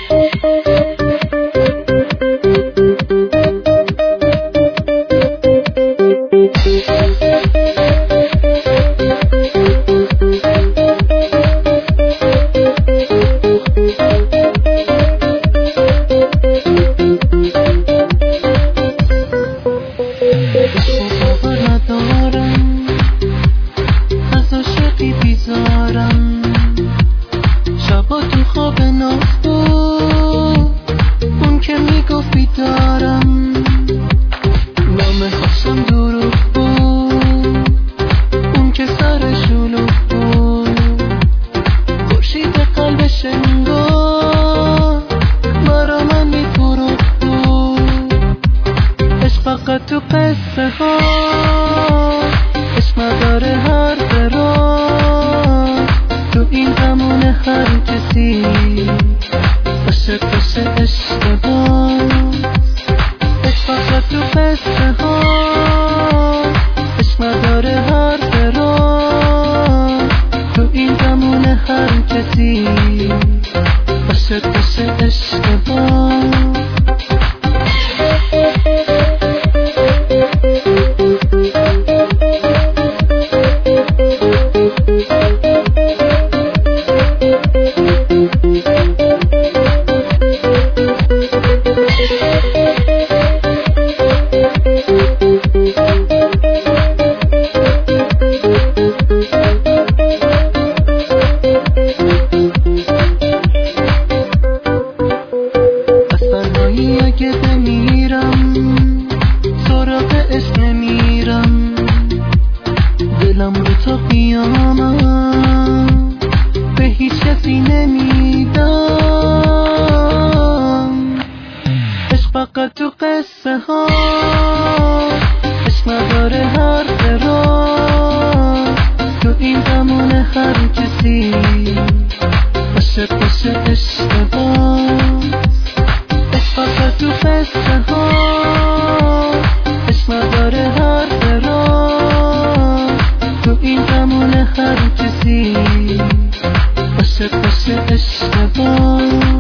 شبا تو خواب ناز بود اون که میگفت بیدارم، نامه هاشم دروغ بود اون که سر شلوغ بود، خورشید قلبش انگار برا من میفروخت بود. عشق فقط تو قصه ها، عشق نداره حرف راست، تو این زمان هر کسی عاشق بشه اشتباه. عشق فقط تو قصه ها، عشق نداره حرف راست، تو این زمان هر کسی عاشق بشه اشتباه. اگه بمیرم سراغ عشق نمیرم، دلم رو تا قیامت به هیچ کسی نمیدم. عشق فقط تو قصه ها، عشق نداره حرف راست، تو این زمان هر کسی عاشق باشه اشتباه. فقط تو قصه ها، عشق نداره حرف راست، تو این زمان هر کسی عاشق باشه اشتباه.